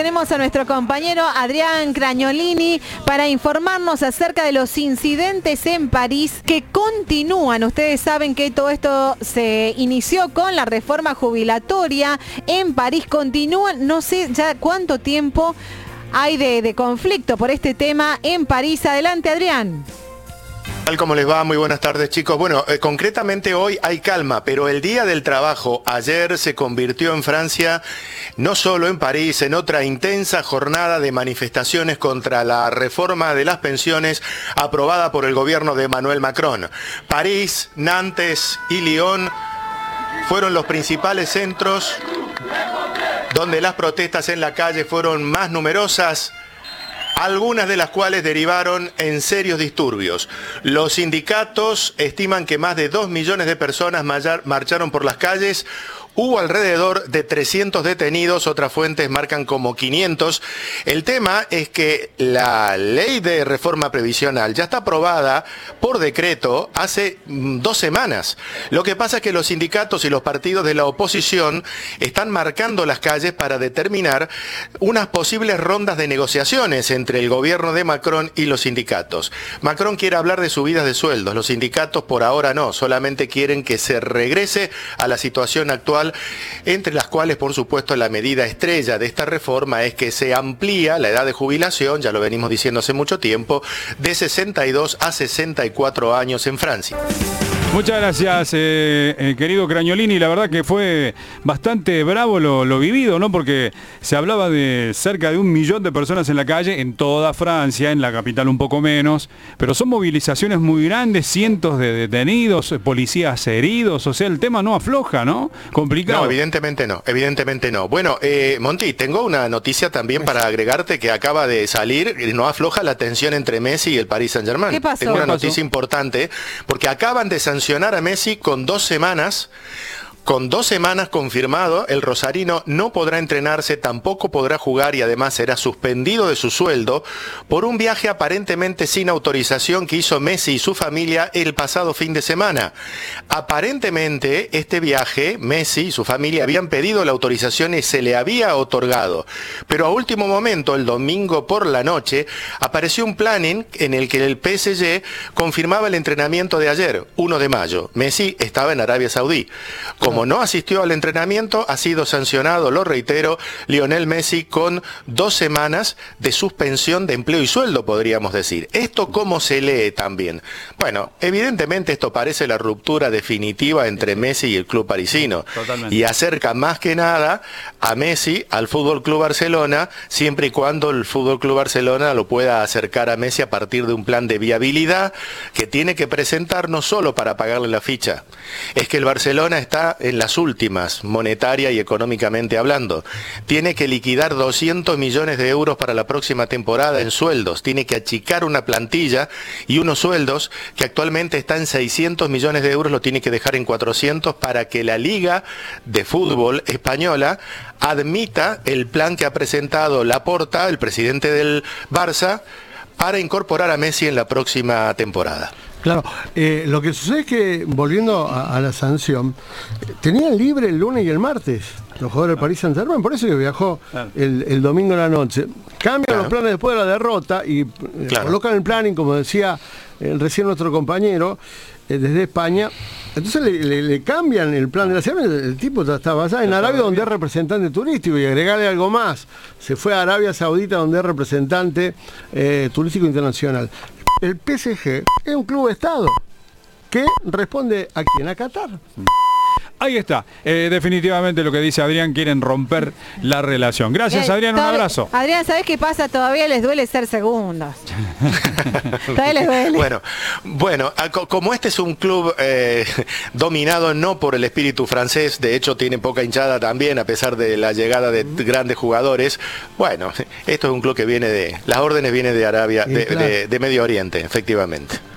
tenemos a nuestro compañero Adrián Cragnolini para informarnos acerca de los incidentes en París que continúan. Ustedes saben que todo esto se inició con la reforma jubilatoria. En París continúan, no sé ya cuánto tiempo hay de conflicto por este tema en París. Adelante, Adrián. Tal como les va, muy buenas tardes, chicos. Bueno, concretamente hoy hay calma, pero el Día del Trabajo ayer se convirtió en Francia, no solo en París, en otra intensa jornada de manifestaciones contra la reforma de las pensiones aprobada por el gobierno de Emmanuel Macron. París, Nantes y Lyon fueron los principales centros donde las protestas en la calle fueron más numerosas, algunas de las cuales derivaron en serios disturbios. Los sindicatos estiman que más de 2 millones de personas marcharon por las calles. Hubo alrededor de 300 detenidos, otras fuentes marcan como 500. El tema es que la ley de reforma previsional ya está aprobada por decreto hace 2 semanas. Lo que pasa es que los sindicatos y los partidos de la oposición están marcando las calles para determinar unas posibles rondas de negociaciones entre el gobierno de Macron y los sindicatos. Macron quiere hablar de subidas de sueldos, los sindicatos por ahora no, solamente quieren que se regrese a la situación actual, entre las cuales, por supuesto, la medida estrella de esta reforma es que se amplía la edad de jubilación, ya lo venimos diciendo hace mucho tiempo, de 62 a 64 años en Francia. Muchas gracias, querido Cragnolini. La verdad que fue bastante bravo lo vivido, ¿no? Porque se hablaba de cerca de 1 millón de personas en la calle, en toda Francia, en la capital un poco menos, pero son movilizaciones muy grandes, cientos de detenidos, policías heridos, o sea, el tema no afloja, ¿no? Complicado. No, evidentemente no, evidentemente no. Bueno, Monty, tengo una noticia también para agregarte que acaba de salir, no afloja la tensión entre Messi y el Paris Saint-Germain. ¿Qué pasó? Tengo una noticia importante, porque acaban de sancionar a Messi con 2 semanas. Con 2 semanas confirmado, el rosarino no podrá entrenarse, tampoco podrá jugar y además será suspendido de su sueldo por un viaje aparentemente sin autorización que hizo Messi y su familia el pasado fin de semana. Aparentemente, este viaje, Messi y su familia habían pedido la autorización y se le había otorgado. Pero a último momento, el domingo por la noche, apareció un planning en el que el PSG confirmaba el entrenamiento de ayer, 1 de mayo. Messi estaba en Arabia Saudí. Como no asistió al entrenamiento, ha sido sancionado, lo reitero, Lionel Messi con 2 semanas de suspensión de empleo y sueldo, podríamos decir. ¿Esto cómo se lee también? Bueno, evidentemente esto parece la ruptura definitiva entre Messi y el club parisino. Totalmente. Y acerca más que nada a Messi al Fútbol Club Barcelona, siempre y cuando el Fútbol Club Barcelona lo pueda acercar a Messi a partir de un plan de viabilidad que tiene que presentar no solo para pagarle la ficha. Es que el Barcelona está en las últimas, monetaria y económicamente hablando. Tiene que liquidar 200 millones de euros para la próxima temporada en sueldos. Tiene que achicar una plantilla y unos sueldos que actualmente están en 600 millones de euros, lo tiene que dejar en 400 para que la Liga de Fútbol Española admita el plan que ha presentado Laporta, el presidente del Barça, para incorporar a Messi en la próxima temporada. Claro, lo que sucede es que, volviendo a la sanción, tenían libre el lunes y el martes los jugadores del Paris Saint-Germain, por eso que viajó el domingo en la noche. Cambian los planes después de la derrota y colocan el planning, como decía recién nuestro compañero, desde España. Entonces le cambian el plan de la semana. El tipo está basado en Arabia, donde es representante turístico, y agregarle algo más. Se fue a Arabia Saudita, donde es representante turístico internacional. El PSG es un club de Estado que responde a quién, a Qatar. Ahí está, definitivamente lo que dice Adrián, quieren romper la relación. Gracias, Adrián, un abrazo. Adrián, ¿sabés qué pasa? Todavía les duele ser segundos. Todavía les duele. Bueno, como este es un club dominado no por el espíritu francés, de hecho tiene poca hinchada también, a pesar de la llegada de grandes jugadores, bueno, esto es un club que viene las órdenes vienen de Arabia, de Medio Oriente, efectivamente.